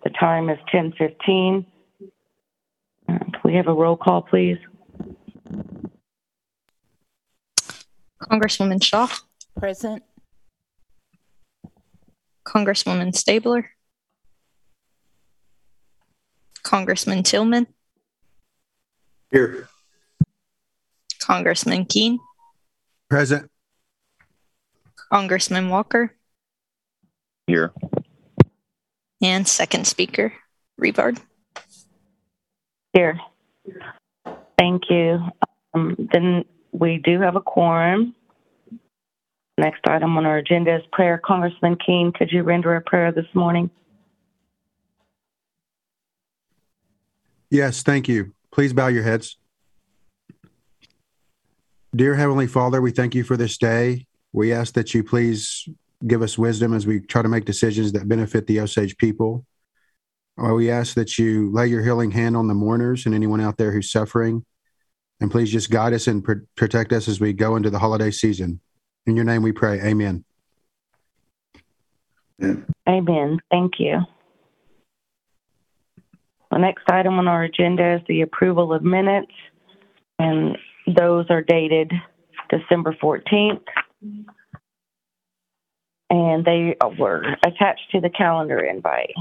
The time is 10:15. Can we have a roll call, please? Congresswoman Shaw, Present. Congresswoman Stabler, Congressman Tillman, Here. Congressman Keene, Present. Congressman Walker, Here. and second speaker, Revard. Here. Thank you. Then we do have a quorum. Next item on our agenda is prayer. Congressman Keene, could you render a prayer this morning? Yes, thank you. Please bow your heads. Dear Heavenly Father, we thank you for this day. We ask that you please give us wisdom as we try to make decisions that benefit the Osage people. We ask that you lay your healing hand on the mourners and anyone out there who's suffering. And please just guide us and protect us as we go into the holiday season. In your name we pray. Amen. Amen. Thank you. The next item on our agenda is the approval of minutes, and those are dated December 14th, and they were attached to the calendar invite.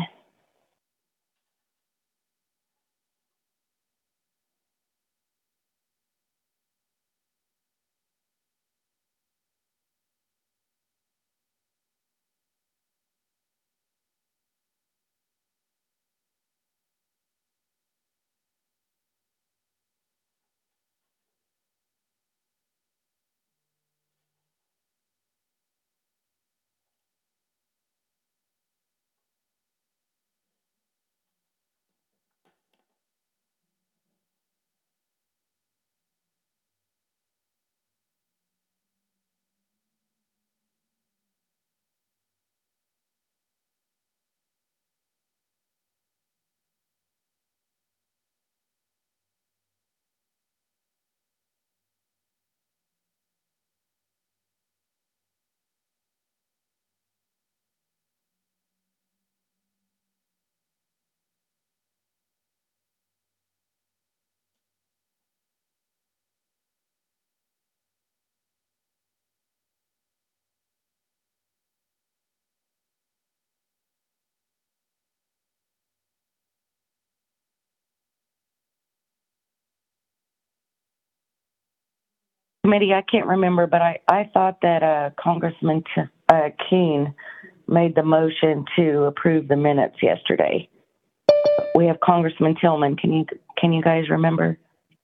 Committee, I can't remember, but I thought that Congressman Keene made the motion to approve the minutes yesterday. We have Congressman Tillman. Can you guys remember?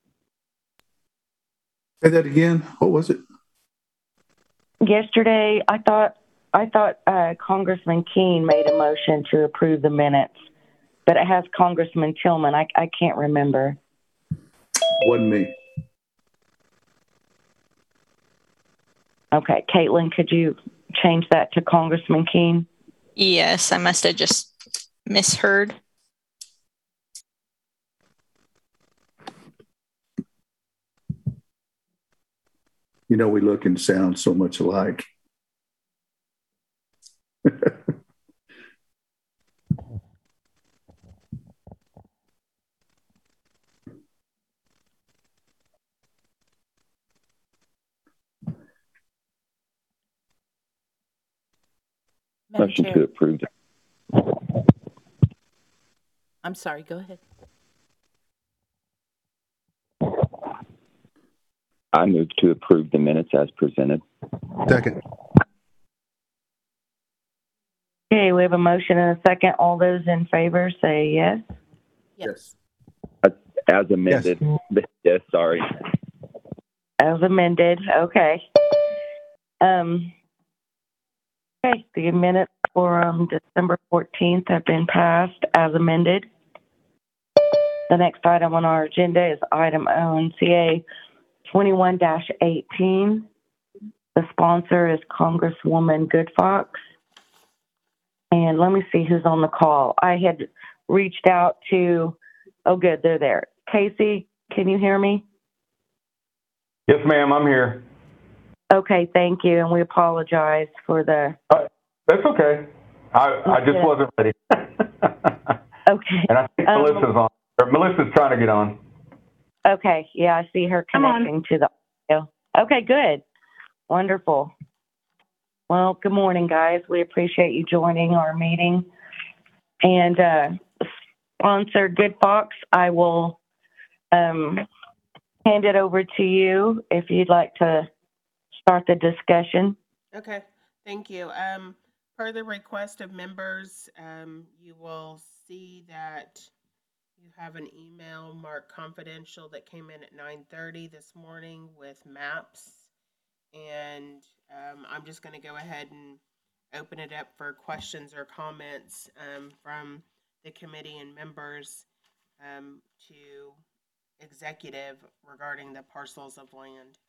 Say that again. What was it? Yesterday, I thought Congressman Keene made a motion to approve the minutes, but it has Congressman Tillman. I can't remember. Wasn't me. Okay, Caitlin, could you change that to Congressman Keene? Yes, I must have just misheard. You know, we look and sound so much alike. Motion to approve. I'm sorry, go ahead. I move to approve the minutes as presented. Second. Okay, we have a motion and a second. All those in favor say yes. Yes. As amended. Yes, sorry. As amended. Okay. Okay, the minutes for December 14th have been passed as amended. The next item on our agenda is item ONCA 21-18. The sponsor is Congresswoman Goodfox. And let me see who's on the call. I had reached out to, oh good, they're there. Casey, can you hear me? Yes, ma'am, I'm here. Okay, thank you, and we apologize for the... That's okay. I just wasn't ready. And I think Melissa's on. Or Melissa's trying to get on. Okay, yeah, I see her connecting to the audio. Okay, good. Wonderful. Well, good morning, guys. We appreciate you joining our meeting. And sponsor Good Fox, I will hand it over to you if you'd like to start the discussion. Okay, thank you. Per the request of members, you will see that you have an email marked confidential that came in at 9:30 this morning with maps. And I'm just going to go ahead and open it up for questions or comments from the committee and members to executive regarding the parcels of land.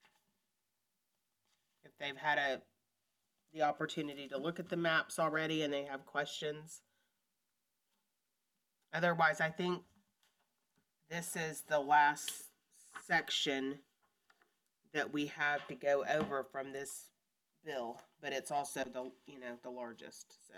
If they've had the opportunity to look at the maps already and they have questions. Otherwise, I think this is the last section that we have to go over from this bill, but it's also the largest. So.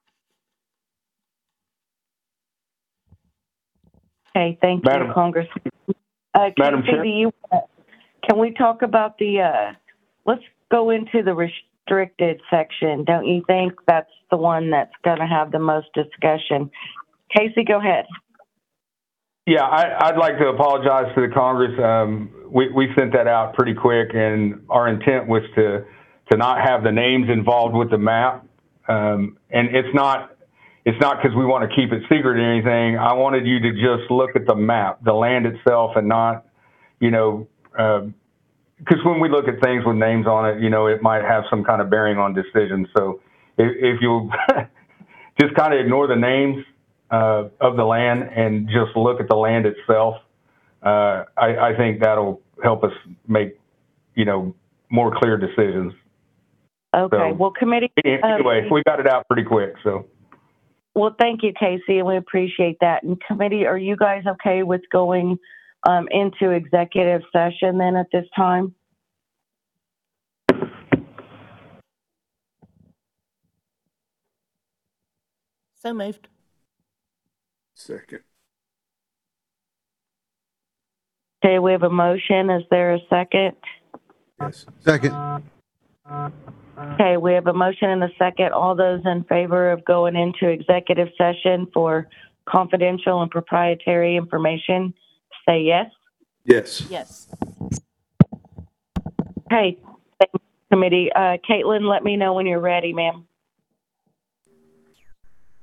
Okay, thank you, Congressman. Madam Casey, Chair? Can we talk about let's go into the restricted section. Don't you think that's the one that's going to have the most discussion? Casey, go ahead. Yeah, I'd like to apologize to the Congress. We sent that out pretty quick, and our intent was to not have the names involved with the map. And it's not because we want to keep it secret or anything. I wanted you to just look at the map, the land itself, and not, because when we look at things with names on it, it might have some kind of bearing on decisions. So if you'll just kind of ignore the names of the land and just look at the land itself, I think that'll help us make, more clear decisions. Okay. So, well, committee. Anyway, we got it out pretty quick. So. Well, thank you, Casey, and we appreciate that. And committee, are you guys okay with going into executive session then at this time? So moved. Second. Okay, we have a motion. Is there a second? Yes. Second. Okay, we have a motion and a second. All those in favor of going into executive session for confidential and proprietary information, say yes. Yes. Yes. Okay, thank you, committee. Caitlin, let me know when you're ready, ma'am.